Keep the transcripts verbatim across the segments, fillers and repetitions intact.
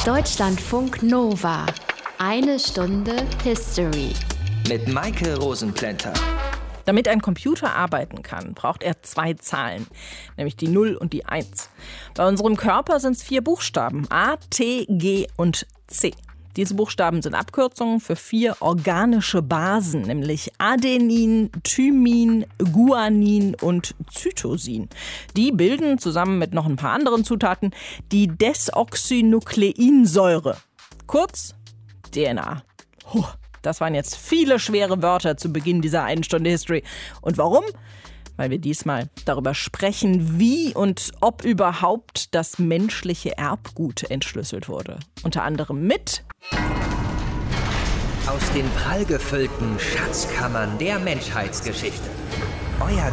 Deutschlandfunk Nova. Eine Stunde History. Mit Maike Rosenplanter. Damit ein Computer arbeiten kann, braucht er zwei Zahlen, nämlich die null und die eins. Bei unserem Körper sind es vier Buchstaben, A, T, G und C. Diese Buchstaben sind Abkürzungen für vier organische Basen, nämlich Adenin, Thymin, Guanin und Cytosin. Die bilden zusammen mit noch ein paar anderen Zutaten die Desoxynukleinsäure, kurz D N A. Puh, das waren jetzt viele schwere Wörter zu Beginn dieser einen Stunde History. Und warum? Weil wir diesmal darüber sprechen, wie und ob überhaupt das menschliche Erbgut entschlüsselt wurde. Unter anderem mit Aus den prallgefüllten Schatzkammern der Menschheitsgeschichte. Euer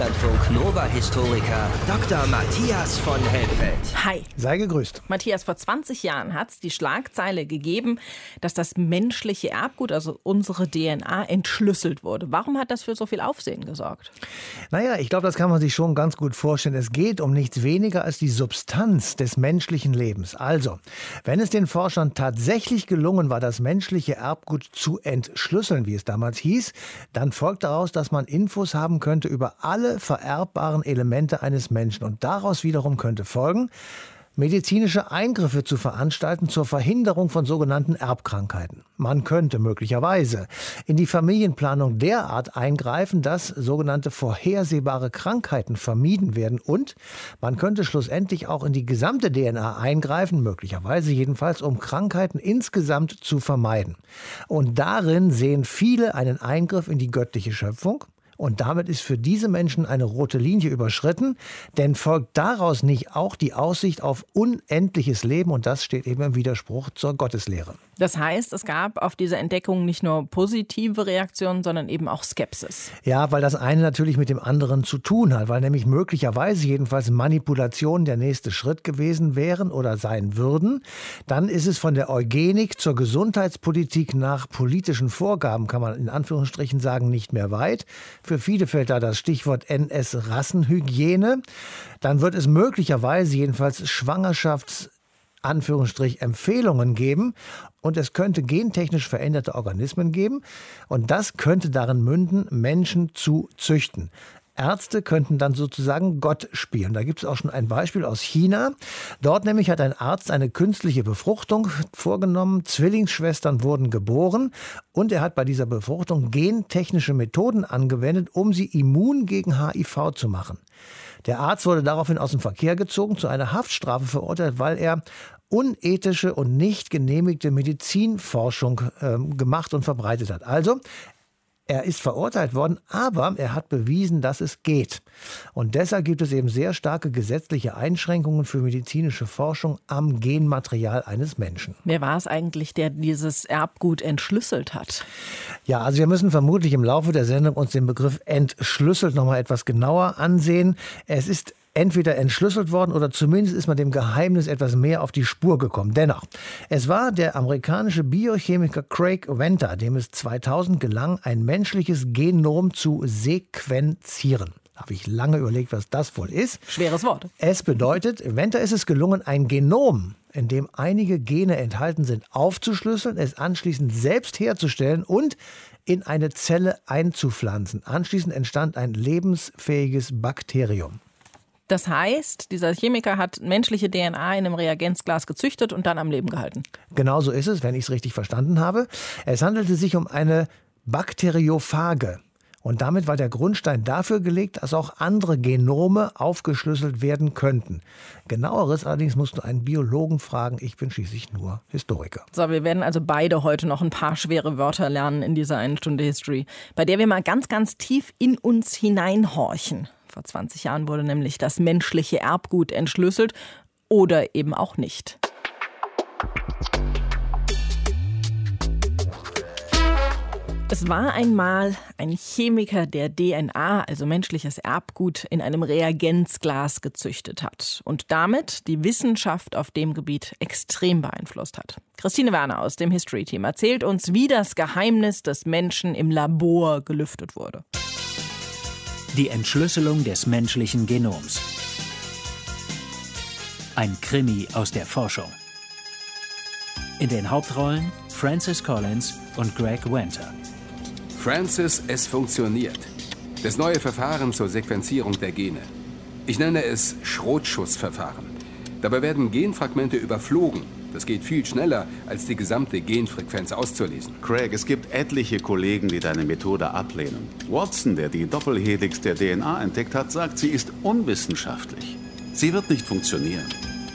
Deutschlandfunk-Nova-Historiker Doktor Matthias von Helmfeld. Hi. Sei gegrüßt. Matthias, vor zwanzig Jahren hat es die Schlagzeile gegeben, dass das menschliche Erbgut, also unsere D N A, entschlüsselt wurde. Warum hat das für so viel Aufsehen gesorgt? Naja, ich glaube, das kann man sich schon ganz gut vorstellen. Es geht um nichts weniger als die Substanz des menschlichen Lebens. Also, wenn es den Forschern tatsächlich gelungen war, das menschliche Erbgut zu entschlüsseln, wie es damals hieß, dann folgt daraus, dass man Infos haben könnte über alle vererbbaren Elemente eines Menschen. Und daraus wiederum könnte folgen, medizinische Eingriffe zu veranstalten zur Verhinderung von sogenannten Erbkrankheiten. Man könnte möglicherweise in die Familienplanung derart eingreifen, dass sogenannte vorhersehbare Krankheiten vermieden werden. Und man könnte schlussendlich auch in die gesamte D N A eingreifen, möglicherweise jedenfalls, um Krankheiten insgesamt zu vermeiden. Und darin sehen viele einen Eingriff in die göttliche Schöpfung. Und damit ist für diese Menschen eine rote Linie überschritten, denn folgt daraus nicht auch die Aussicht auf unendliches Leben? Und das steht eben im Widerspruch zur Gotteslehre. Das heißt, es gab auf diese Entdeckung nicht nur positive Reaktionen, sondern eben auch Skepsis. Ja, weil das eine natürlich mit dem anderen zu tun hat, weil nämlich möglicherweise jedenfalls Manipulationen der nächste Schritt gewesen wären oder sein würden. Dann ist es von der Eugenik zur Gesundheitspolitik nach politischen Vorgaben, kann man in Anführungsstrichen sagen, nicht mehr weit. Für viele fällt da das Stichwort N S-Rassenhygiene. Dann wird es möglicherweise jedenfalls Schwangerschafts- Anführungsstrich Empfehlungen geben und es könnte gentechnisch veränderte Organismen geben und das könnte darin münden, Menschen zu züchten. Ärzte könnten dann sozusagen Gott spielen. Da gibt es auch schon ein Beispiel aus China. Dort nämlich hat ein Arzt eine künstliche Befruchtung vorgenommen. Zwillingsschwestern wurden geboren und er hat bei dieser Befruchtung gentechnische Methoden angewendet, um sie immun gegen H I V zu machen. Der Arzt wurde daraufhin aus dem Verkehr gezogen, zu einer Haftstrafe verurteilt, weil er unethische und nicht genehmigte Medizinforschung äh, gemacht und verbreitet hat. Also, er ist verurteilt worden, aber er hat bewiesen, dass es geht. Und deshalb gibt es eben sehr starke gesetzliche Einschränkungen für medizinische Forschung am Genmaterial eines Menschen. Wer war es eigentlich, der dieses Erbgut entschlüsselt hat? Ja, also wir müssen vermutlich im Laufe der Sendung uns den Begriff entschlüsselt noch mal etwas genauer ansehen. Es ist entweder entschlüsselt worden oder zumindest ist man dem Geheimnis etwas mehr auf die Spur gekommen. Dennoch, es war der amerikanische Biochemiker Craig Venter, dem es zweitausend gelang, ein menschliches Genom zu sequenzieren. Da habe ich lange überlegt, was das wohl ist. Schweres Wort. Es bedeutet, Venter ist es gelungen, ein Genom, in dem einige Gene enthalten sind, aufzuschlüsseln, es anschließend selbst herzustellen und in eine Zelle einzupflanzen. Anschließend entstand ein lebensfähiges Bakterium. Das heißt, dieser Chemiker hat menschliche D N A in einem Reagenzglas gezüchtet und dann am Leben gehalten. Genau so ist es, wenn ich es richtig verstanden habe. Es handelte sich um eine Bakteriophage. Und damit war der Grundstein dafür gelegt, dass auch andere Genome aufgeschlüsselt werden könnten. Genaueres allerdings musst du einen Biologen fragen. Ich bin schließlich nur Historiker. So, wir werden also beide heute noch ein paar schwere Wörter lernen in dieser einen Stunde History, bei der wir mal ganz, ganz tief in uns hineinhorchen. Vor zwanzig Jahren wurde nämlich das menschliche Erbgut entschlüsselt oder eben auch nicht. Es war einmal ein Chemiker, der D N A, also menschliches Erbgut, in einem Reagenzglas gezüchtet hat und damit die Wissenschaft auf dem Gebiet extrem beeinflusst hat. Christine Werner aus dem History-Team erzählt uns, wie das Geheimnis des Menschen im Labor gelüftet wurde. Die Entschlüsselung des menschlichen Genoms. Ein Krimi aus der Forschung. In den Hauptrollen Francis Collins und Greg Venter. Francis, es funktioniert. Das neue Verfahren zur Sequenzierung der Gene. Ich nenne es Schrotschussverfahren. Dabei werden Genfragmente überflogen. Das geht viel schneller, als die gesamte Genfrequenz auszulesen. Craig, es gibt etliche Kollegen, die deine Methode ablehnen. Watson, der die Doppelhelix der D N A entdeckt hat, sagt, sie ist unwissenschaftlich. Sie wird nicht funktionieren.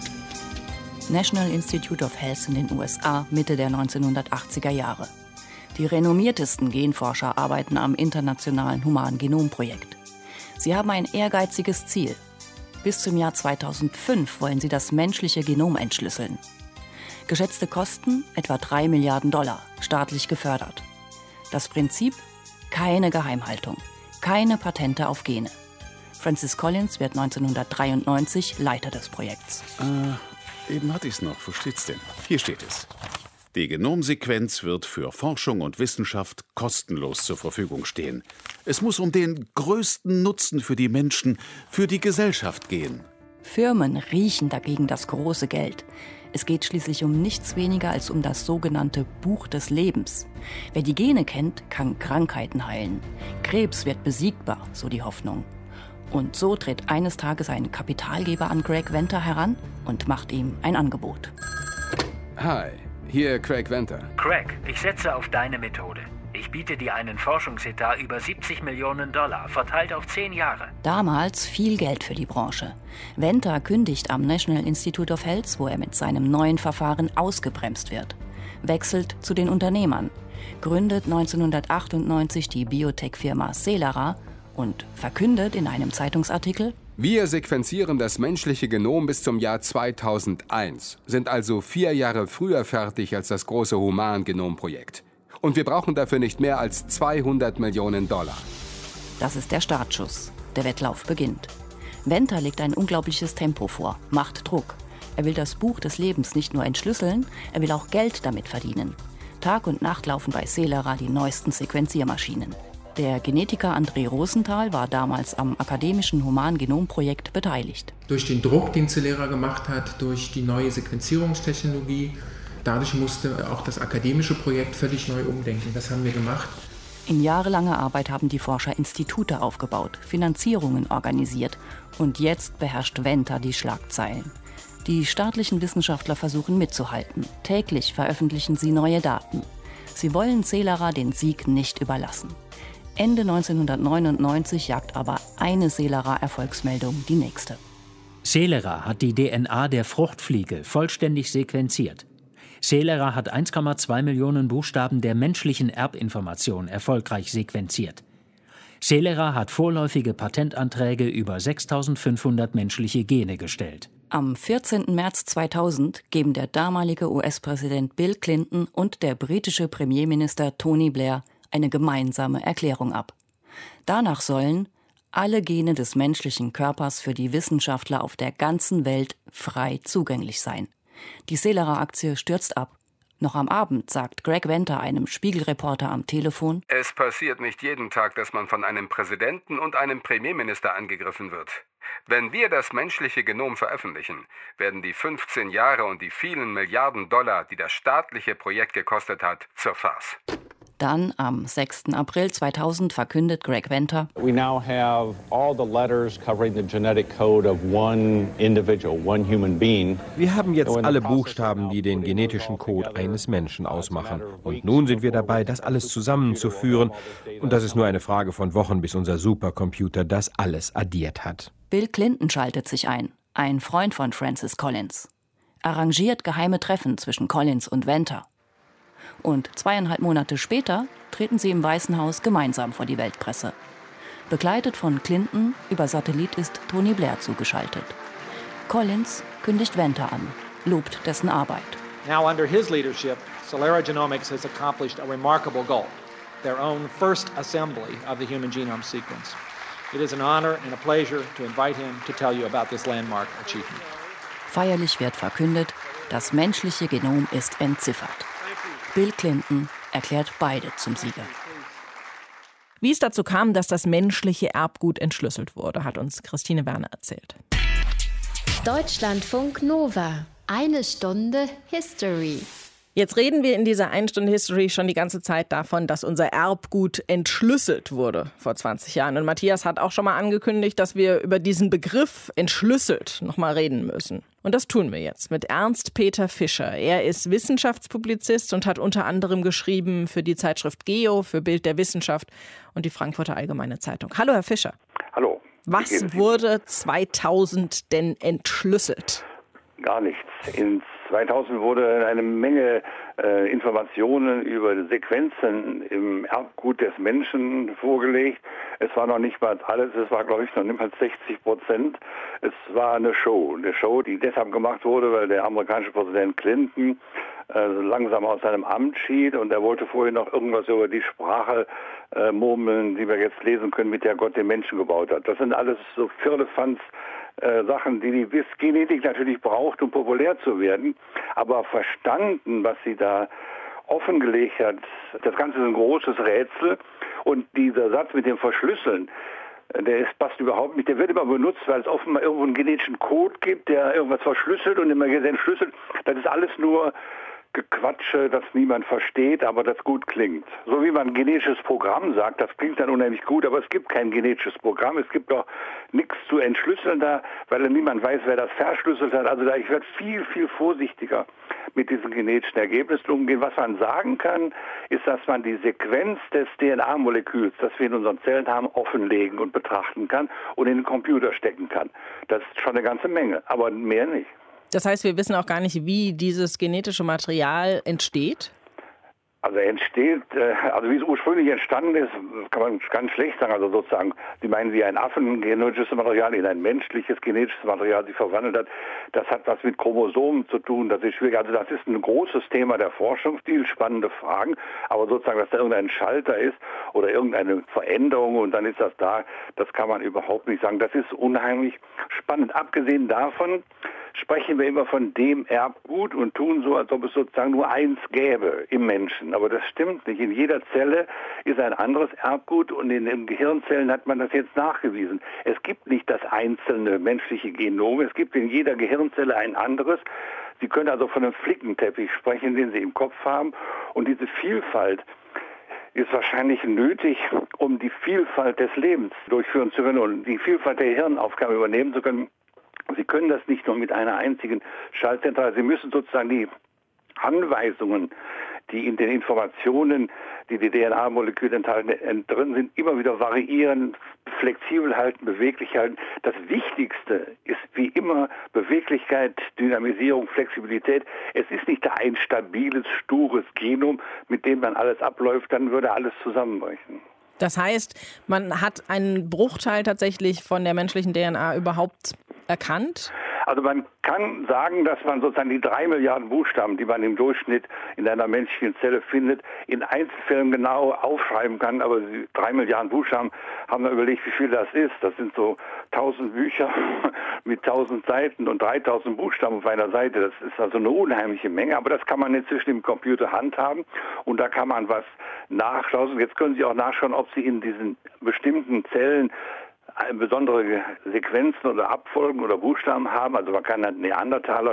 National Institute of Health in den U S A, Mitte der neunzehnhundertachtziger Jahre. Die renommiertesten Genforscher arbeiten am internationalen Humangenomprojekt. Sie haben ein ehrgeiziges Ziel. Bis zum Jahr zweitausendfünf wollen sie das menschliche Genom entschlüsseln. Geschätzte Kosten etwa drei Milliarden Dollar, staatlich gefördert. Das Prinzip? Keine Geheimhaltung, keine Patente auf Gene. Francis Collins wird neunzehnhundertdreiundneunzig Leiter des Projekts. Äh, eben hatte ich es noch. Wo steht's denn? Hier steht es. Die Genomsequenz wird für Forschung und Wissenschaft kostenlos zur Verfügung stehen. Es muss um den größten Nutzen für die Menschen, für die Gesellschaft gehen. Firmen riechen dagegen das große Geld. Es geht schließlich um nichts weniger als um das sogenannte Buch des Lebens. Wer die Gene kennt, kann Krankheiten heilen. Krebs wird besiegbar, so die Hoffnung. Und so tritt eines Tages ein Kapitalgeber an Greg Venter heran und macht ihm ein Angebot. Hi, hier Craig Venter. Craig, ich setze auf deine Methode. Ich biete dir einen Forschungsetat über siebzig Millionen Dollar, verteilt auf zehn Jahre. Damals viel Geld für die Branche. Venter kündigt am National Institute of Health, wo er mit seinem neuen Verfahren ausgebremst wird. Wechselt zu den Unternehmern, gründet neunzehnhundertachtundneunzig die Biotech-Firma Celera und verkündet in einem Zeitungsartikel: Wir sequenzieren das menschliche Genom bis zum Jahr zweitausendeins, sind also vier Jahre früher fertig als das große Humangenomprojekt. Und wir brauchen dafür nicht mehr als zweihundert Millionen Dollar. Das ist der Startschuss. Der Wettlauf beginnt. Venter legt ein unglaubliches Tempo vor, macht Druck. Er will das Buch des Lebens nicht nur entschlüsseln, er will auch Geld damit verdienen. Tag und Nacht laufen bei Celera die neuesten Sequenziermaschinen. Der Genetiker André Rosenthal war damals am akademischen Humangenomprojekt beteiligt. Durch den Druck, den Celera gemacht hat, durch die neue Sequenzierungstechnologie, dadurch musste auch das akademische Projekt völlig neu umdenken. Das haben wir gemacht. In jahrelanger Arbeit haben die Forscher Institute aufgebaut, Finanzierungen organisiert und jetzt beherrscht Venter die Schlagzeilen. Die staatlichen Wissenschaftler versuchen mitzuhalten. Täglich veröffentlichen sie neue Daten. Sie wollen Celera den Sieg nicht überlassen. Ende neunzehnhundertneunundneunzig jagt aber eine Celera-Erfolgsmeldung die nächste. Celera hat die D N A der Fruchtfliege vollständig sequenziert. Celera hat eins Komma zwei Millionen Buchstaben der menschlichen Erbinformation erfolgreich sequenziert. Celera hat vorläufige Patentanträge über sechstausendfünfhundert menschliche Gene gestellt. Am vierzehnten März zweitausend geben der damalige U S-Präsident Bill Clinton und der britische Premierminister Tony Blair eine gemeinsame Erklärung ab. Danach sollen alle Gene des menschlichen Körpers für die Wissenschaftler auf der ganzen Welt frei zugänglich sein. Die Celera-Aktie stürzt ab. Noch am Abend sagt Greg Venter einem Spiegelreporter am Telefon: Es passiert nicht jeden Tag, dass man von einem Präsidenten und einem Premierminister angegriffen wird. Wenn wir das menschliche Genom veröffentlichen, werden die fünfzehn Jahre und die vielen Milliarden Dollar, die das staatliche Projekt gekostet hat, zur Farce. Dann, am sechsten April zweitausend, verkündet Greg Venter: We now have all the letters covering the genetic code of one individual, one human being. Wir haben jetzt alle Buchstaben, die den genetischen Code eines Menschen ausmachen. Und nun sind wir dabei, das alles zusammenzuführen. Und das ist nur eine Frage von Wochen, bis unser Supercomputer das alles addiert hat. Bill Clinton schaltet sich ein, ein Freund von Francis Collins. Arrangiert geheime Treffen zwischen Collins und Venter. Und zweieinhalb Monate später treten sie im Weißen Haus gemeinsam vor die Weltpresse. Begleitet von Clinton über Satellit ist Tony Blair zugeschaltet. Collins kündigt Venter an, lobt dessen Arbeit. Now under his leadership, Celera Genomics has accomplished a remarkable goal, their own first assembly of the human genome sequence. It is an honor and a pleasure to invite him to tell you about this landmark achievement. Feierlich wird verkündet, das menschliche Genom ist entziffert. Bill Clinton erklärt beide zum Sieger. Wie es dazu kam, dass das menschliche Erbgut entschlüsselt wurde, hat uns Christine Werner erzählt. Deutschlandfunk Nova. Eine Stunde History. Jetzt reden wir in dieser einen Stunde History schon die ganze Zeit davon, dass unser Erbgut entschlüsselt wurde vor zwanzig Jahren. Und Matthias hat auch schon mal angekündigt, dass wir über diesen Begriff entschlüsselt noch mal reden müssen. Und das tun wir jetzt mit Ernst Peter Fischer. Er ist Wissenschaftspublizist und hat unter anderem geschrieben für die Zeitschrift Geo, für Bild der Wissenschaft und die Frankfurter Allgemeine Zeitung. Hallo, Herr Fischer. Hallo. Was wurde zweitausend denn entschlüsselt? Gar nichts. In zweitausend wurde eine Menge äh, Informationen über Sequenzen im Erbgut des Menschen vorgelegt. Es war noch nicht mal alles, es war, glaube ich, noch nicht mal sechzig Prozent. Es war eine Show. Eine Show, die deshalb gemacht wurde, weil der amerikanische Präsident Clinton äh, langsam aus seinem Amt schied und er wollte vorher noch irgendwas über die Sprache äh, murmeln, die wir jetzt lesen können, mit der Gott den Menschen gebaut hat. Das sind alles so Firlefanz Äh, Sachen, die die Genetik natürlich braucht, um populär zu werden. Aber verstanden, was sie da offengelegt hat, das Ganze ist ein großes Rätsel. Und dieser Satz mit dem Verschlüsseln, der ist, passt überhaupt nicht. Der wird immer benutzt, weil es offenbar irgendwo einen genetischen Code gibt, der irgendwas verschlüsselt und immer entschlüsselt. Das ist alles nur Gequatsche, das niemand versteht, aber das gut klingt. So wie man ein genetisches Programm sagt, das klingt dann unheimlich gut, aber es gibt kein genetisches Programm. Es gibt doch nichts zu entschlüsseln da, weil niemand weiß, wer das verschlüsselt hat. Also da, ich werde viel, viel vorsichtiger mit diesen genetischen Ergebnissen umgehen. Was man sagen kann, ist, dass man die Sequenz des D N A-Moleküls, das wir in unseren Zellen haben, offenlegen und betrachten kann und in den Computer stecken kann. Das ist schon eine ganze Menge, aber mehr nicht. Das heißt, wir wissen auch gar nicht, wie dieses genetische Material entsteht? Also entsteht, also wie es ursprünglich entstanden ist, kann man ganz schlecht sagen. Also sozusagen, Sie meinen, wie ein Affen-genetisches Material in ein menschliches genetisches Material sich verwandelt hat. Das hat was mit Chromosomen zu tun. Das ist schwierig. Also das ist ein großes Thema der Forschung, viel spannende Fragen. Aber sozusagen, dass da irgendein Schalter ist oder irgendeine Veränderung und dann ist das da, das kann man überhaupt nicht sagen. Das ist unheimlich spannend. Abgesehen davon sprechen wir immer von dem Erbgut und tun so, als ob es sozusagen nur eins gäbe im Menschen. Aber das stimmt nicht. In jeder Zelle ist ein anderes Erbgut und in den Gehirnzellen hat man das jetzt nachgewiesen. Es gibt nicht das einzelne menschliche Genom. Es gibt in jeder Gehirnzelle ein anderes. Sie können also von einem Flickenteppich sprechen, den Sie im Kopf haben. Und diese Vielfalt ist wahrscheinlich nötig, um die Vielfalt des Lebens durchführen zu können und die Vielfalt der Hirnaufgaben übernehmen zu können. Sie können das nicht nur mit einer einzigen Schaltzentrale. Sie müssen sozusagen die Anweisungen, die in den Informationen, die die D N A-Moleküle enthalten, drin sind, immer wieder variieren, flexibel halten, beweglich halten. Das Wichtigste ist wie immer Beweglichkeit, Dynamisierung, Flexibilität. Es ist nicht ein stabiles, stures Genom, mit dem dann alles abläuft, dann würde alles zusammenbrechen. Das heißt, man hat einen Bruchteil tatsächlich von der menschlichen D N A überhaupt erkannt? Also man kann sagen, dass man sozusagen die drei Milliarden Buchstaben, die man im Durchschnitt in einer menschlichen Zelle findet, in Einzelfällen genau aufschreiben kann. Aber die drei Milliarden Buchstaben haben wir überlegt, wie viel das ist. Das sind so tausend Bücher mit tausend Seiten und dreitausend Buchstaben auf einer Seite. Das ist also eine unheimliche Menge. Aber das kann man inzwischen im Computer handhaben und da kann man was nachschauen. Jetzt können Sie auch nachschauen, ob Sie in diesen bestimmten Zellen besondere Sequenzen oder Abfolgen oder Buchstaben haben. Also man kann eine Neandertaler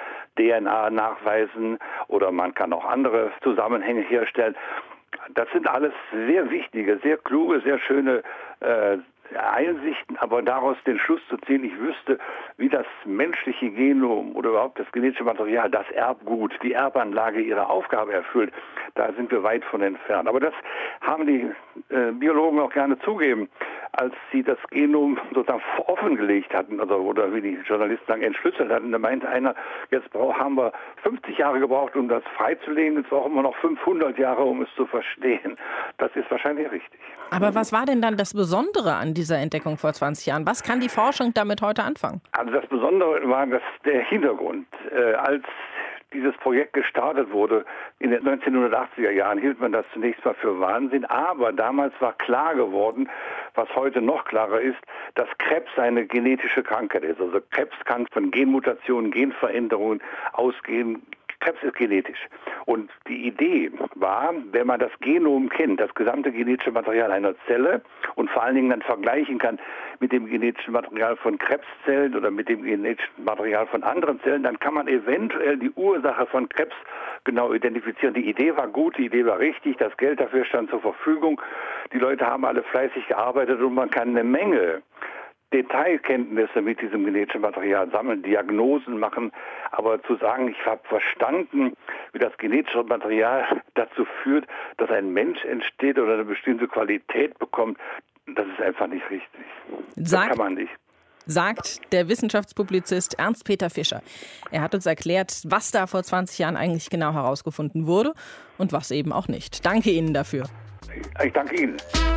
D N A nachweisen oder man kann auch andere Zusammenhänge herstellen. Das sind alles sehr wichtige, sehr kluge, sehr schöne äh, Einsichten, aber daraus den Schluss zu ziehen, ich wüsste, wie das menschliche Genom oder überhaupt das genetische Material, das Erbgut, die Erbanlage ihre Aufgabe erfüllt, da sind wir weit von entfernt. Aber das haben die äh, Biologen auch gerne zugeben, als sie das Genom sozusagen offengelegt hatten, also, oder wie die Journalisten sagen, entschlüsselt hatten. Da meinte einer, jetzt haben wir fünfzig Jahre gebraucht, um das freizulegen, jetzt brauchen wir noch fünfhundert Jahre, um es zu verstehen. Das ist wahrscheinlich richtig. Aber was war denn dann das Besondere an dieser Entdeckung vor zwanzig Jahren? Was kann die Forschung damit heute anfangen? Also das Besondere war das, der Hintergrund. Äh, als dieses Projekt gestartet wurde, in den neunzehnhundertachtziger Jahren, hielt man das zunächst mal für Wahnsinn. Aber damals war klar geworden, was heute noch klarer ist, dass Krebs eine genetische Krankheit ist. Also Krebs kann von Genmutationen, Genveränderungen ausgehen. Krebs ist genetisch. Und die Idee war, wenn man das Genom kennt, das gesamte genetische Material einer Zelle und vor allen Dingen dann vergleichen kann mit dem genetischen Material von Krebszellen oder mit dem genetischen Material von anderen Zellen, dann kann man eventuell die Ursache von Krebs genau identifizieren. Die Idee war gut, die Idee war richtig, das Geld dafür stand zur Verfügung. Die Leute haben alle fleißig gearbeitet und man kann eine Menge Detailkenntnisse mit diesem genetischen Material sammeln, Diagnosen machen, aber zu sagen, ich habe verstanden, wie das genetische Material dazu führt, dass ein Mensch entsteht oder eine bestimmte Qualität bekommt, das ist einfach nicht richtig. Sagt, das kann man nicht. Sagt der Wissenschaftspublizist Ernst-Peter Fischer. Er hat uns erklärt, was da vor zwanzig Jahren eigentlich genau herausgefunden wurde und was eben auch nicht. Danke Ihnen dafür. Ich danke Ihnen.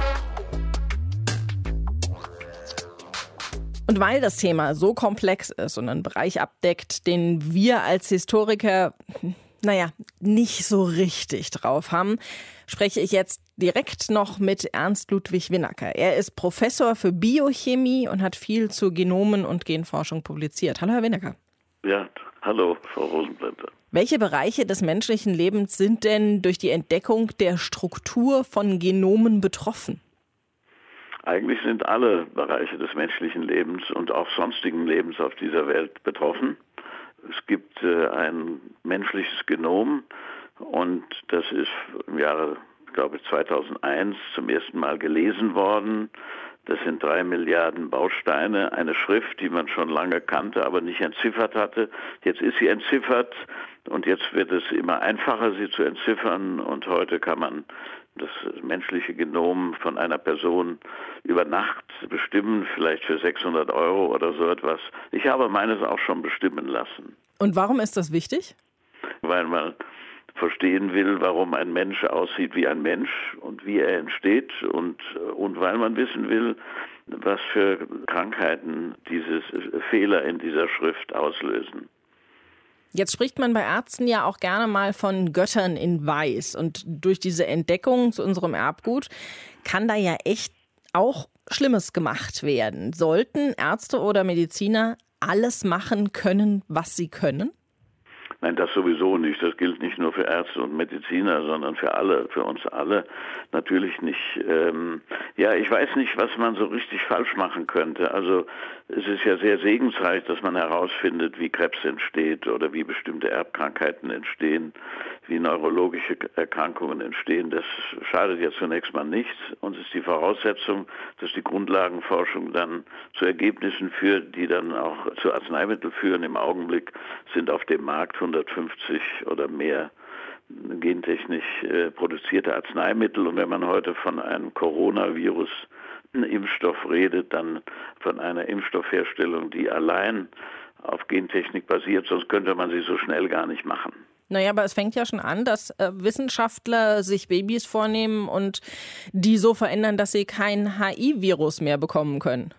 Und weil das Thema so komplex ist und einen Bereich abdeckt, den wir als Historiker, naja, nicht so richtig drauf haben, spreche ich jetzt direkt noch mit Ernst Ludwig Winnacker. Er ist Professor für Biochemie und hat viel zu Genomen und Genforschung publiziert. Hallo, Herr Winnacker. Ja, hallo, Frau Rosenblender. Welche Bereiche des menschlichen Lebens sind denn durch die Entdeckung der Struktur von Genomen betroffen? Eigentlich sind alle Bereiche des menschlichen Lebens und auch sonstigen Lebens auf dieser Welt betroffen. Es gibt äh, ein menschliches Genom und das ist im Jahre, glaube ich, zweitausendeins zum ersten Mal gelesen worden. Das sind drei Milliarden Bausteine, eine Schrift, die man schon lange kannte, aber nicht entziffert hatte. Jetzt ist sie entziffert und jetzt wird es immer einfacher, sie zu entziffern und heute kann man das menschliche Genom von einer Person über Nacht bestimmen, vielleicht für sechshundert Euro oder so etwas. Ich habe meines auch schon bestimmen lassen. Und warum ist das wichtig? Weil man verstehen will, warum ein Mensch aussieht wie ein Mensch und wie er entsteht und, und weil man wissen will, was für Krankheiten diese Fehler in dieser Schrift auslösen. Jetzt spricht man bei Ärzten ja auch gerne mal von Göttern in Weiß. Und durch diese Entdeckung zu unserem Erbgut kann da ja echt auch Schlimmes gemacht werden. Sollten Ärzte oder Mediziner alles machen können, was sie können? Nein, das sowieso nicht. Das gilt nicht nur für Ärzte und Mediziner, sondern für alle, für uns alle. Natürlich nicht. Ähm, ja, ich weiß nicht, was man so richtig falsch machen könnte. Also es ist ja sehr segensreich, dass man herausfindet, wie Krebs entsteht oder wie bestimmte Erbkrankheiten entstehen, wie neurologische Erkrankungen entstehen. Das schadet ja zunächst mal nichts. Und es ist die Voraussetzung, dass die Grundlagenforschung dann zu Ergebnissen führt, die dann auch zu Arzneimitteln führen. Im Augenblick sind auf dem Markt hundertfünfzig oder mehr gentechnisch äh, produzierte Arzneimittel. Und wenn man heute von einem Coronavirus Impfstoff redet, dann von einer Impfstoffherstellung, die allein auf Gentechnik basiert, sonst könnte man sie so schnell gar nicht machen. Naja, aber es fängt ja schon an, dass äh, Wissenschaftler sich Babys vornehmen und die so verändern, dass sie kein H I-Virus mehr bekommen können.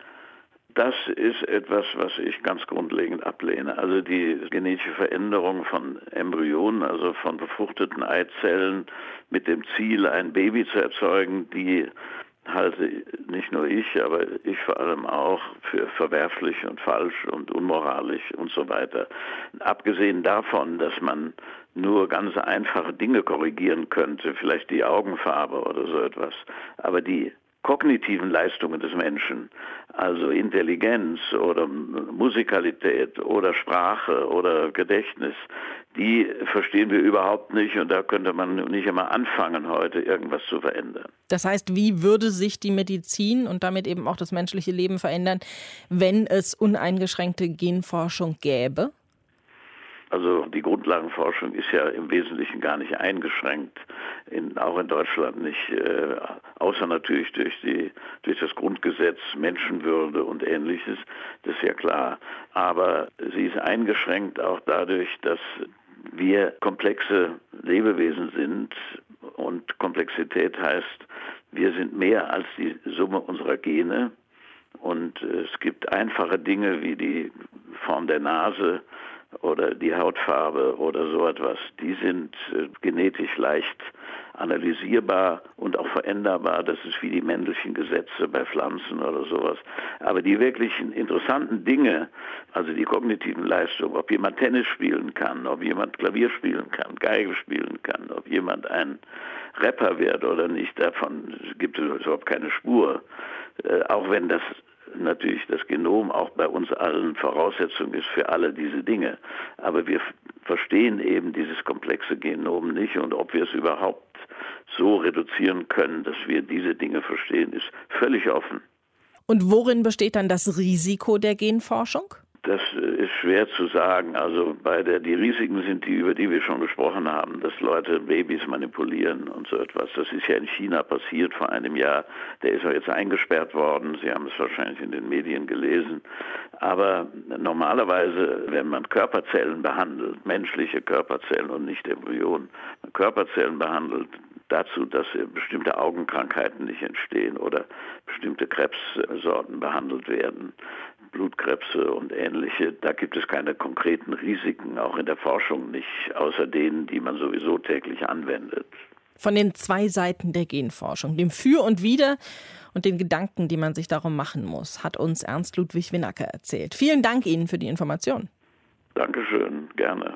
Das ist etwas, was ich ganz grundlegend ablehne. Also die genetische Veränderung von Embryonen, also von befruchteten Eizellen mit dem Ziel, ein Baby zu erzeugen, die halte nicht nur ich, aber ich vor allem auch für verwerflich und falsch und unmoralisch und so weiter. Abgesehen davon, dass man nur ganz einfache Dinge korrigieren könnte, vielleicht die Augenfarbe oder so etwas, aber die kognitiven Leistungen des Menschen, also Intelligenz oder Musikalität oder Sprache oder Gedächtnis, die verstehen wir überhaupt nicht und da könnte man nicht einmal anfangen, heute irgendwas zu verändern. Das heißt, wie würde sich die Medizin und damit eben auch das menschliche Leben verändern, wenn es uneingeschränkte Genforschung gäbe? Also die Grundlagenforschung ist ja im Wesentlichen gar nicht eingeschränkt, in, auch in Deutschland nicht, äh, außer natürlich durch, die, durch das Grundgesetz, Menschenwürde und Ähnliches, das ist ja klar. Aber sie ist eingeschränkt auch dadurch, dass wir komplexe Lebewesen sind und Komplexität heißt, wir sind mehr als die Summe unserer Gene und äh, es gibt einfache Dinge wie die Form der Nase, oder die Hautfarbe oder so etwas, die sind äh, genetisch leicht analysierbar und auch veränderbar. Das ist wie die Mendelschen Gesetze bei Pflanzen oder sowas. Aber die wirklichen interessanten Dinge, also die kognitiven Leistungen, ob jemand Tennis spielen kann, ob jemand Klavier spielen kann, Geige spielen kann, ob jemand ein Rapper wird oder nicht, davon gibt es überhaupt keine Spur. Äh, auch wenn das natürlich das Genom auch bei uns allen Voraussetzung ist für alle diese Dinge. Aber wir f- verstehen eben dieses komplexe Genom nicht, und ob wir es überhaupt so reduzieren können, dass wir diese Dinge verstehen, ist völlig offen. Und worin besteht dann das Risiko der Genforschung? Das ist schwer zu sagen. Also bei der, die Risiken sind die, über die wir schon gesprochen haben, dass Leute Babys manipulieren und so etwas. Das ist ja in China passiert vor einem Jahr. Der ist auch jetzt eingesperrt worden. Sie haben es wahrscheinlich in den Medien gelesen. Aber normalerweise, wenn man Körperzellen behandelt, menschliche Körperzellen und nicht Embryonen, Körperzellen behandelt, dazu, dass bestimmte Augenkrankheiten nicht entstehen oder bestimmte Krebssorten behandelt werden, Blutkrebse und ähnliche. Da gibt es keine konkreten Risiken, auch in der Forschung nicht, außer denen, die man sowieso täglich anwendet. Von den zwei Seiten der Genforschung, dem Für und Wider und den Gedanken, die man sich darum machen muss, hat uns Ernst Ludwig Winnacker erzählt. Vielen Dank Ihnen für die Information. Dankeschön, gerne.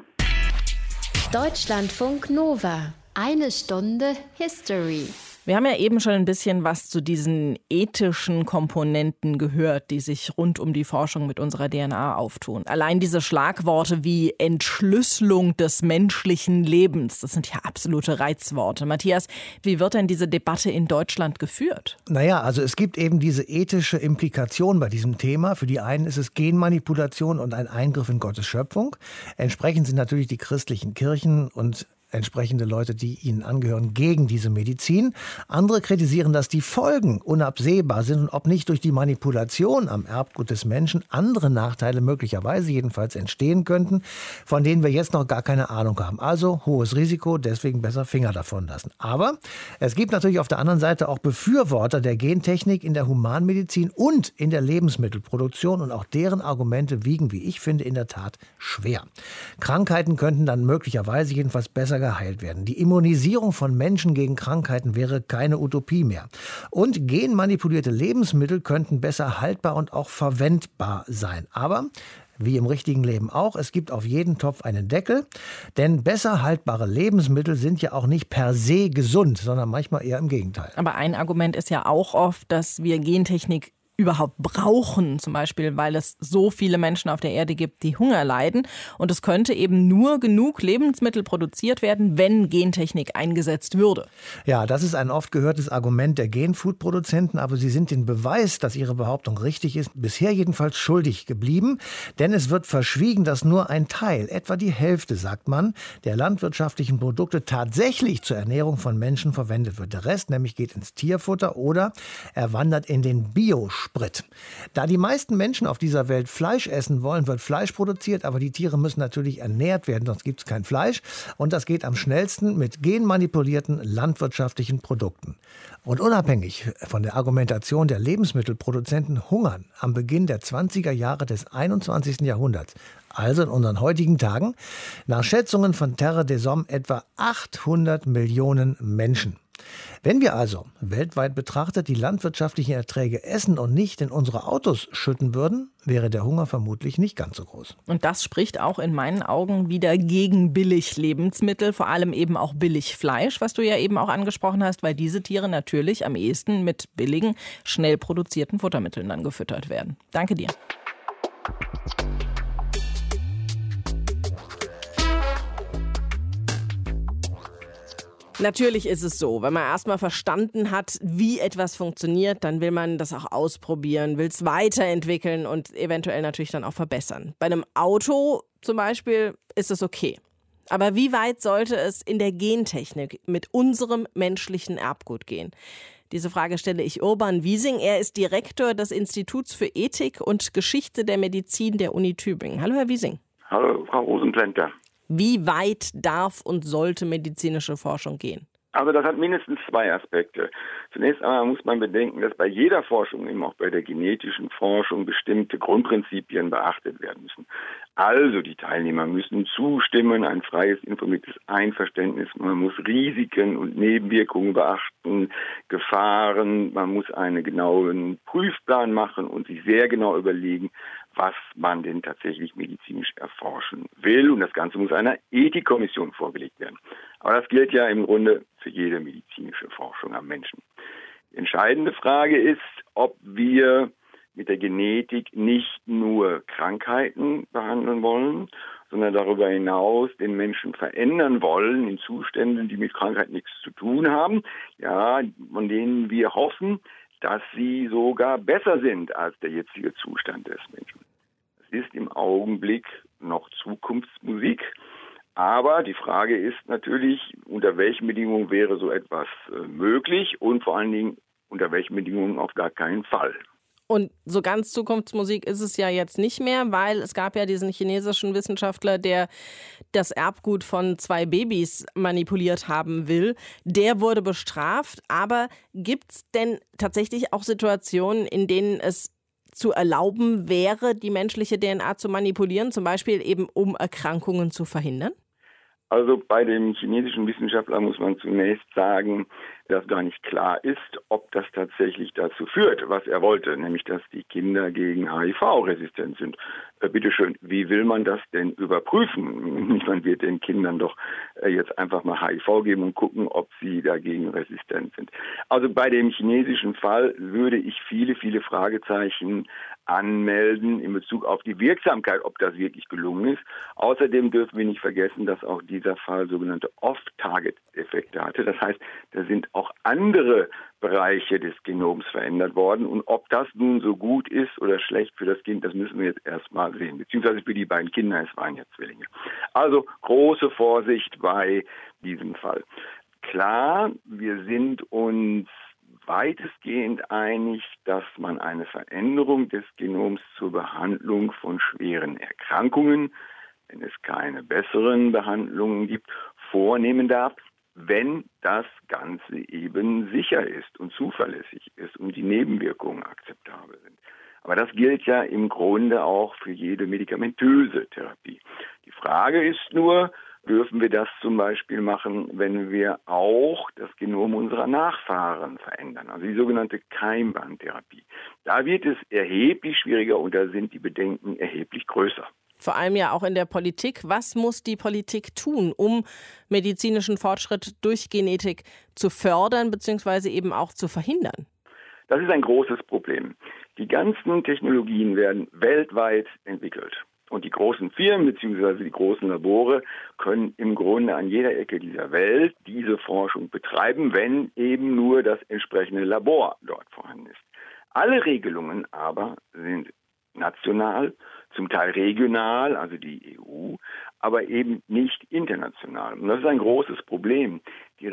Deutschlandfunk Nova. Eine Stunde History. Wir haben ja eben schon ein bisschen was zu diesen ethischen Komponenten gehört, die sich rund um die Forschung mit unserer D N A auftun. Allein diese Schlagworte wie Entschlüsselung des menschlichen Lebens, das sind ja absolute Reizworte. Matthias, wie wird denn diese Debatte in Deutschland geführt? Naja, also es gibt eben diese ethische Implikation bei diesem Thema. Für die einen ist es Genmanipulation und ein Eingriff in Gottes Schöpfung. Entsprechend sind natürlich die christlichen Kirchen und entsprechende Leute, die ihnen angehören, gegen diese Medizin. Andere kritisieren, dass die Folgen unabsehbar sind und ob nicht durch die Manipulation am Erbgut des Menschen andere Nachteile möglicherweise jedenfalls entstehen könnten, von denen wir jetzt noch gar keine Ahnung haben. Also hohes Risiko, deswegen besser Finger davon lassen. Aber es gibt natürlich auf der anderen Seite auch Befürworter der Gentechnik in der Humanmedizin und in der Lebensmittelproduktion, und auch deren Argumente wiegen, wie ich finde, in der Tat schwer. Krankheiten könnten dann möglicherweise jedenfalls besser geheilt werden. Die Immunisierung von Menschen gegen Krankheiten wäre keine Utopie mehr. Und genmanipulierte Lebensmittel könnten besser haltbar und auch verwendbar sein. Aber wie im richtigen Leben auch, es gibt auf jeden Topf einen Deckel, denn besser haltbare Lebensmittel sind ja auch nicht per se gesund, sondern manchmal eher im Gegenteil. Aber ein Argument ist ja auch oft, dass wir Gentechnik überhaupt brauchen, zum Beispiel, weil es so viele Menschen auf der Erde gibt, die Hunger leiden. Und es könnte eben nur genug Lebensmittel produziert werden, wenn Gentechnik eingesetzt würde. Ja, das ist ein oft gehörtes Argument der Genfood-Produzenten, aber sie sind den Beweis, dass ihre Behauptung richtig ist, bisher jedenfalls schuldig geblieben. Denn es wird verschwiegen, dass nur ein Teil, etwa die Hälfte, sagt man, der landwirtschaftlichen Produkte tatsächlich zur Ernährung von Menschen verwendet wird. Der Rest nämlich geht ins Tierfutter oder er wandert in den Biosprit. Da die meisten Menschen auf dieser Welt Fleisch essen wollen, wird Fleisch produziert, aber die Tiere müssen natürlich ernährt werden, sonst gibt es kein Fleisch. Und das geht am schnellsten mit genmanipulierten landwirtschaftlichen Produkten. Und unabhängig von der Argumentation der Lebensmittelproduzenten hungern am Beginn der zwanziger Jahre des einundzwanzigsten Jahrhunderts, also in unseren heutigen Tagen, nach Schätzungen von Terre des Hommes etwa achthundert Millionen Menschen. Wenn wir also weltweit betrachtet die landwirtschaftlichen Erträge essen und nicht in unsere Autos schütten würden, wäre der Hunger vermutlich nicht ganz so groß. Und das spricht auch in meinen Augen wieder gegen Billig-Lebensmittel, vor allem eben auch Billig-Fleisch, was du ja eben auch angesprochen hast, weil diese Tiere natürlich am ehesten mit billigen, schnell produzierten Futtermitteln dann gefüttert werden. Danke dir. Natürlich ist es so, wenn man erstmal verstanden hat, wie etwas funktioniert, dann will man das auch ausprobieren, will es weiterentwickeln und eventuell natürlich dann auch verbessern. Bei einem Auto zum Beispiel ist es okay. Aber wie weit sollte es in der Gentechnik mit unserem menschlichen Erbgut gehen? Diese Frage stelle ich Urban Wiesing. Er ist Direktor des Instituts für Ethik und Geschichte der Medizin der Uni Tübingen. Hallo, Herr Wiesing. Hallo, Frau Rosenplenter. Wie weit darf und sollte medizinische Forschung gehen? Also das hat mindestens zwei Aspekte. Zunächst einmal muss man bedenken, dass bei jeder Forschung, eben auch bei der genetischen Forschung, bestimmte Grundprinzipien beachtet werden müssen. Also die Teilnehmer müssen zustimmen, ein freies, informiertes Einverständnis, man muss Risiken und Nebenwirkungen beachten, Gefahren, man muss einen genauen Prüfplan machen und sich sehr genau überlegen, was man denn tatsächlich medizinisch erforschen will. Und das Ganze muss einer Ethikkommission vorgelegt werden. Aber das gilt ja im Grunde für jede medizinische Forschung am Menschen. Die entscheidende Frage ist, ob wir mit der Genetik nicht nur Krankheiten behandeln wollen, sondern darüber hinaus den Menschen verändern wollen in Zuständen, die mit Krankheit nichts zu tun haben, ja, von denen wir hoffen, dass sie sogar besser sind als der jetzige Zustand des Menschen. Es ist im Augenblick noch Zukunftsmusik, aber die Frage ist natürlich, unter welchen Bedingungen wäre so etwas äh, möglich und vor allen Dingen, unter welchen Bedingungen auf gar keinen Fall. Und so ganz Zukunftsmusik ist es ja jetzt nicht mehr, weil es gab ja diesen chinesischen Wissenschaftler, der das Erbgut von zwei Babys manipuliert haben will. Der wurde bestraft. Aber gibt es denn tatsächlich auch Situationen, in denen es zu erlauben wäre, die menschliche D N A zu manipulieren, zum Beispiel eben um Erkrankungen zu verhindern? Also bei dem chinesischen Wissenschaftler muss man zunächst sagen, dass gar nicht klar ist, ob das tatsächlich dazu führt, was er wollte, nämlich dass die Kinder gegen H I V-resistent sind. Äh, bitteschön, wie will man das denn überprüfen? Man wird den Kindern doch äh, jetzt einfach mal H I V geben und gucken, ob sie dagegen resistent sind. Also bei dem chinesischen Fall würde ich viele, viele Fragezeichen anmelden in Bezug auf die Wirksamkeit, ob das wirklich gelungen ist. Außerdem dürfen wir nicht vergessen, dass auch dieser Fall sogenannte Off-Target-Effekte hatte. Das heißt, da sind auch andere Bereiche des Genoms verändert worden. Und ob das nun so gut ist oder schlecht für das Kind, das müssen wir jetzt erstmal sehen. Beziehungsweise für die beiden Kinder, es waren ja Zwillinge. Also große Vorsicht bei diesem Fall. Klar, wir sind uns weitestgehend einig, dass man eine Veränderung des Genoms zur Behandlung von schweren Erkrankungen, wenn es keine besseren Behandlungen gibt, vornehmen darf, wenn das Ganze eben sicher ist und zuverlässig ist und die Nebenwirkungen akzeptabel sind. Aber das gilt ja im Grunde auch für jede medikamentöse Therapie. Die Frage ist nur, dürfen wir das zum Beispiel machen, wenn wir auch das Genom unserer Nachfahren verändern, also die sogenannte Keimbahntherapie. Da wird es erheblich schwieriger und da sind die Bedenken erheblich größer. Vor allem ja auch in der Politik. Was muss die Politik tun, um medizinischen Fortschritt durch Genetik zu fördern bzw. eben auch zu verhindern? Das ist ein großes Problem. Die ganzen Technologien werden weltweit entwickelt. Und die großen Firmen bzw. die großen Labore können im Grunde an jeder Ecke dieser Welt diese Forschung betreiben, wenn eben nur das entsprechende Labor dort vorhanden ist. Alle Regelungen aber sind national, zum Teil regional, also die E U, aber eben nicht international. Und das ist ein großes Problem. Die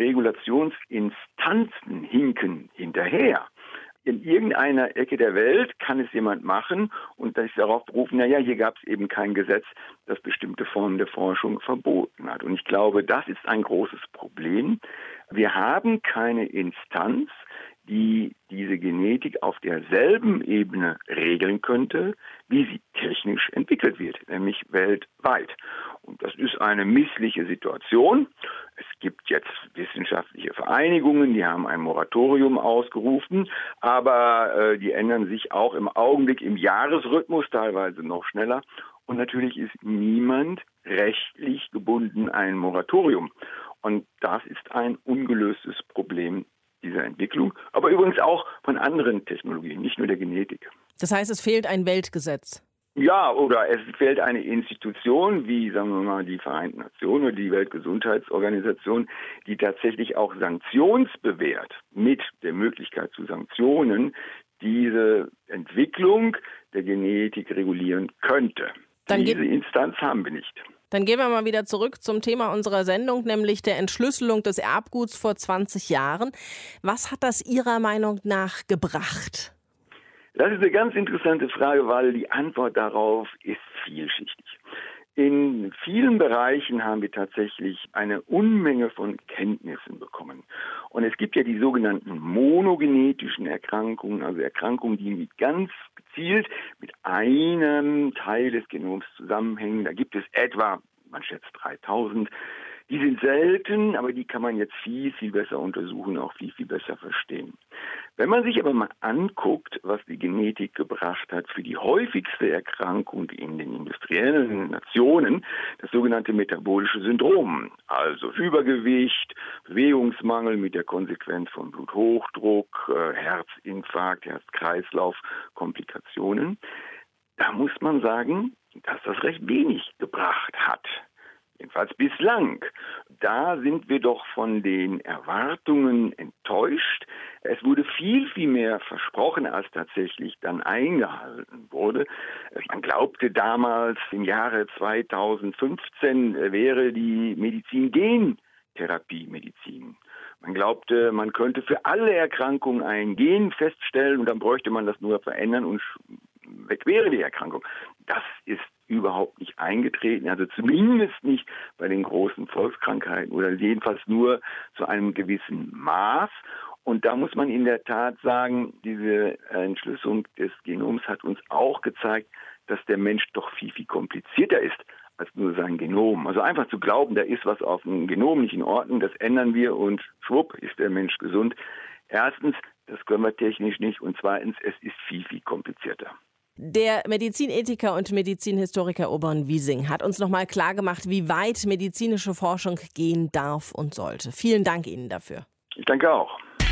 Regulationsinstanzen hinken hinterher. In irgendeiner Ecke der Welt kann es jemand machen und das ist darauf berufen, naja, hier gab es eben kein Gesetz, das bestimmte Formen der Forschung verboten hat. Und ich glaube, das ist ein großes Problem. Wir haben keine Instanz, die diese Genetik auf derselben Ebene regeln könnte, wie sie technisch entwickelt wird, nämlich weltweit. Und das ist eine missliche Situation. Es gibt jetzt wissenschaftliche Vereinigungen, die haben ein Moratorium ausgerufen, aber äh, die ändern sich auch im Augenblick im Jahresrhythmus, teilweise noch schneller. Und natürlich ist niemand rechtlich gebunden an ein Moratorium. Und das ist ein ungelöstes Problem dieser Entwicklung, aber übrigens auch von anderen Technologien, nicht nur der Genetik. Das heißt, es fehlt ein Weltgesetz? Ja, oder es fehlt eine Institution wie, sagen wir mal, die Vereinten Nationen oder die Weltgesundheitsorganisation, die tatsächlich auch sanktionsbewährt mit der Möglichkeit zu Sanktionen diese Entwicklung der Genetik regulieren könnte. Dann Diese Instanz haben wir nicht. Dann gehen wir mal wieder zurück zum Thema unserer Sendung, nämlich der Entschlüsselung des Erbguts vor zwanzig Jahren. Was hat das Ihrer Meinung nach gebracht? Das ist eine ganz interessante Frage, weil die Antwort darauf ist vielschichtig. In vielen Bereichen haben wir tatsächlich eine Unmenge von Kenntnissen bekommen. Und es gibt ja die sogenannten monogenetischen Erkrankungen, also Erkrankungen, die mit ganz gezielt mit einem Teil des Genoms zusammenhängen. Da gibt es etwa, man schätzt dreitausend. Die sind selten, aber die kann man jetzt viel, viel besser untersuchen, auch viel, viel besser verstehen. Wenn man sich aber mal anguckt, was die Genetik gebracht hat für die häufigste Erkrankung in den industriellen Nationen, das sogenannte metabolische Syndrom, also Übergewicht, Bewegungsmangel mit der Konsequenz von Bluthochdruck, Herzinfarkt, Herz-Kreislauf-Komplikationen, da muss man sagen, dass das recht wenig gebracht hat. Jedenfalls bislang. Da sind wir doch von den Erwartungen enttäuscht. Es wurde viel, viel mehr versprochen, als tatsächlich dann eingehalten wurde. Man glaubte damals, im Jahre zweitausendfünfzehn wäre die Medizin Gentherapie-Medizin. Man glaubte, man könnte für alle Erkrankungen ein Gen feststellen und dann bräuchte man das nur verändern und weg wäre die Erkrankung. Das ist überhaupt nicht eingetreten, also zumindest nicht bei den großen Volkskrankheiten oder jedenfalls nur zu einem gewissen Maß. Und da muss man in der Tat sagen, diese Entschlüsselung des Genoms hat uns auch gezeigt, dass der Mensch doch viel, viel komplizierter ist als nur sein Genom. Also einfach zu glauben, da ist was auf dem Genom nicht in Ordnung, das ändern wir und schwupp ist der Mensch gesund. Erstens, das können wir technisch nicht und zweitens, es ist viel, viel komplizierter. Der Medizinethiker und Medizinhistoriker Oberon Wiesing hat uns nochmal klargemacht, wie weit medizinische Forschung gehen darf und sollte. Vielen Dank Ihnen dafür. Ich danke auch.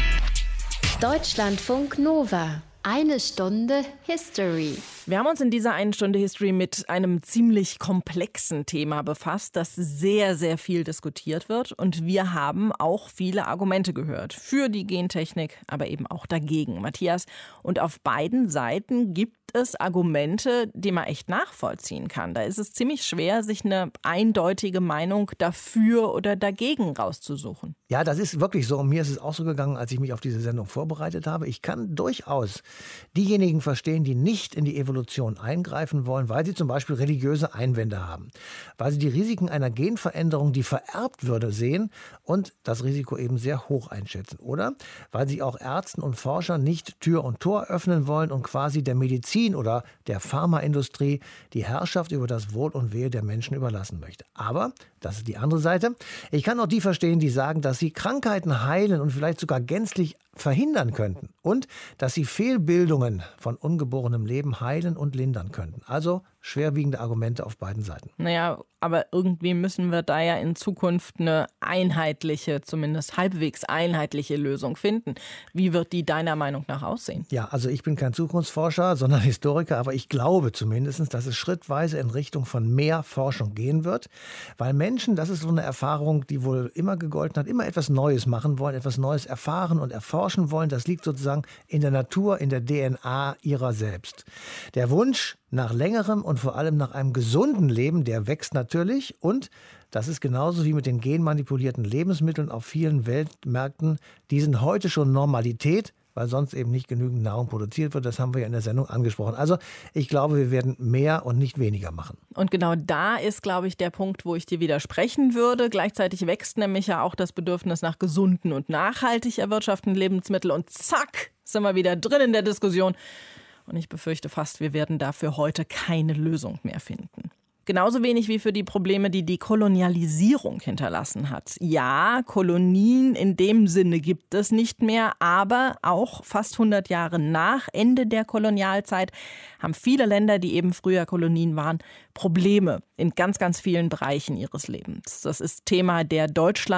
Deutschlandfunk Nova. Eine Stunde History. Wir haben uns in dieser einen Stunde History mit einem ziemlich komplexen Thema befasst, das sehr, sehr viel diskutiert wird. Und wir haben auch viele Argumente gehört. Für die Gentechnik, aber eben auch dagegen. Matthias, und auf beiden Seiten gibt es Argumente, die man echt nachvollziehen kann. Da ist es ziemlich schwer, sich eine eindeutige Meinung dafür oder dagegen rauszusuchen. Ja, das ist wirklich so. Und mir ist es auch so gegangen, als ich mich auf diese Sendung vorbereitet habe. Ich kann durchaus diejenigen verstehen, die nicht in die Evolution eingreifen wollen, weil sie zum Beispiel religiöse Einwände haben. Weil sie die Risiken einer Genveränderung, die vererbt würde, sehen und das Risiko eben sehr hoch einschätzen. Oder weil sie auch Ärzten und Forschern nicht Tür und Tor öffnen wollen und quasi der Medizin oder der Pharmaindustrie die Herrschaft über das Wohl und Wehe der Menschen überlassen möchte. Aber, das ist die andere Seite, ich kann auch die verstehen, die sagen, dass sie Krankheiten heilen und vielleicht sogar gänzlich verhindern könnten und dass sie Fehlbildungen von ungeborenem Leben heilen und lindern könnten. Also schwerwiegende Argumente auf beiden Seiten. Naja, aber irgendwie müssen wir da ja in Zukunft eine einheitliche, zumindest halbwegs einheitliche Lösung finden. Wie wird die deiner Meinung nach aussehen? Ja, also ich bin kein Zukunftsforscher, sondern Historiker, aber ich glaube zumindest, dass es schrittweise in Richtung von mehr Forschung gehen wird, weil Menschen, das ist so eine Erfahrung, die wohl immer gegolten hat, immer etwas Neues machen wollen, etwas Neues erfahren und erforschen wollen. Das liegt sozusagen in der Natur, in der D N A ihrer selbst. Der Wunsch nach längerem und vor allem nach einem gesunden Leben, der wächst natürlich. Und das ist genauso wie mit den genmanipulierten Lebensmitteln auf vielen Weltmärkten. Die sind heute schon Normalität, weil sonst eben nicht genügend Nahrung produziert wird. Das haben wir ja in der Sendung angesprochen. Also ich glaube, wir werden mehr und nicht weniger machen. Und genau da ist, glaube ich, der Punkt, wo ich dir widersprechen würde. Gleichzeitig wächst nämlich ja auch das Bedürfnis nach gesunden und nachhaltig erwirtschafteten Lebensmitteln. Und zack, sind wir wieder drin in der Diskussion. Und ich befürchte fast, wir werden dafür heute keine Lösung mehr finden. Genauso wenig wie für die Probleme, die die Kolonialisierung hinterlassen hat. Ja, Kolonien in dem Sinne gibt es nicht mehr, aber auch fast hundert Jahre nach Ende der Kolonialzeit haben viele Länder, die eben früher Kolonien waren, Probleme in ganz, ganz vielen Bereichen ihres Lebens. Das ist Thema der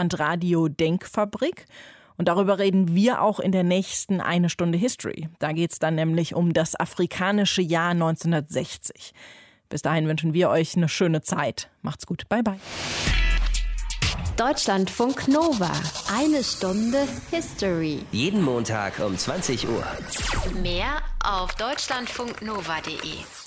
Deutschlandradio-Denkfabrik. Und darüber reden wir auch in der nächsten Eine Stunde History. Da geht es dann nämlich um das afrikanische Jahr neunzehnhundertsechzig. Bis dahin wünschen wir euch eine schöne Zeit. Macht's gut. Bye, bye. Deutschlandfunk Nova. Eine Stunde History. Jeden Montag um zwanzig Uhr. Mehr auf deutschlandfunknova punkt de.